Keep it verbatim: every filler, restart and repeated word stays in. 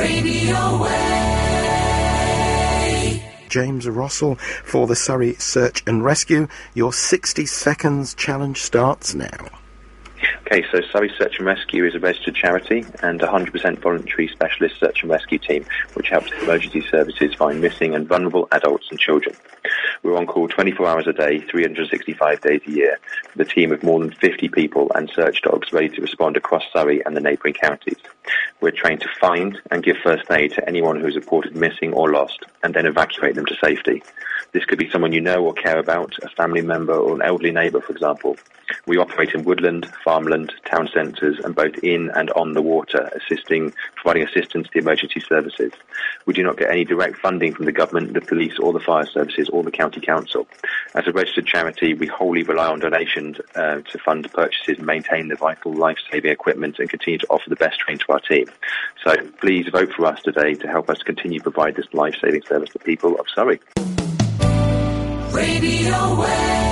Radio Way. James Rossell for the Surrey Search and Rescue. Your sixty seconds challenge starts now. Okay, so Surrey Search and Rescue is a registered charity and a one hundred percent voluntary specialist search and rescue team which helps emergency services find missing and vulnerable adults and children. We're on call twenty-four hours a day, three hundred sixty-five days a year, with a team of more than fifty people and search dogs ready to respond across Surrey and the neighbouring counties. We're trained to find and give first aid to anyone who is reported missing or lost, and then evacuate them to safety. This could be someone you know or care about, a family member or an elderly neighbour, for example. We operate in woodland, farmland, town centres, and both in and on the water, assisting, providing assistance to emergency services. We do not get any direct funding from the government, the police, or the fire services, or the county council. As a registered charity, we wholly rely on donations uh, to fund purchases and maintain the vital life-saving equipment and continue to offer the best training to our team. So please vote for us today to help us continue to provide this life-saving service to people of Surrey. Radio Way.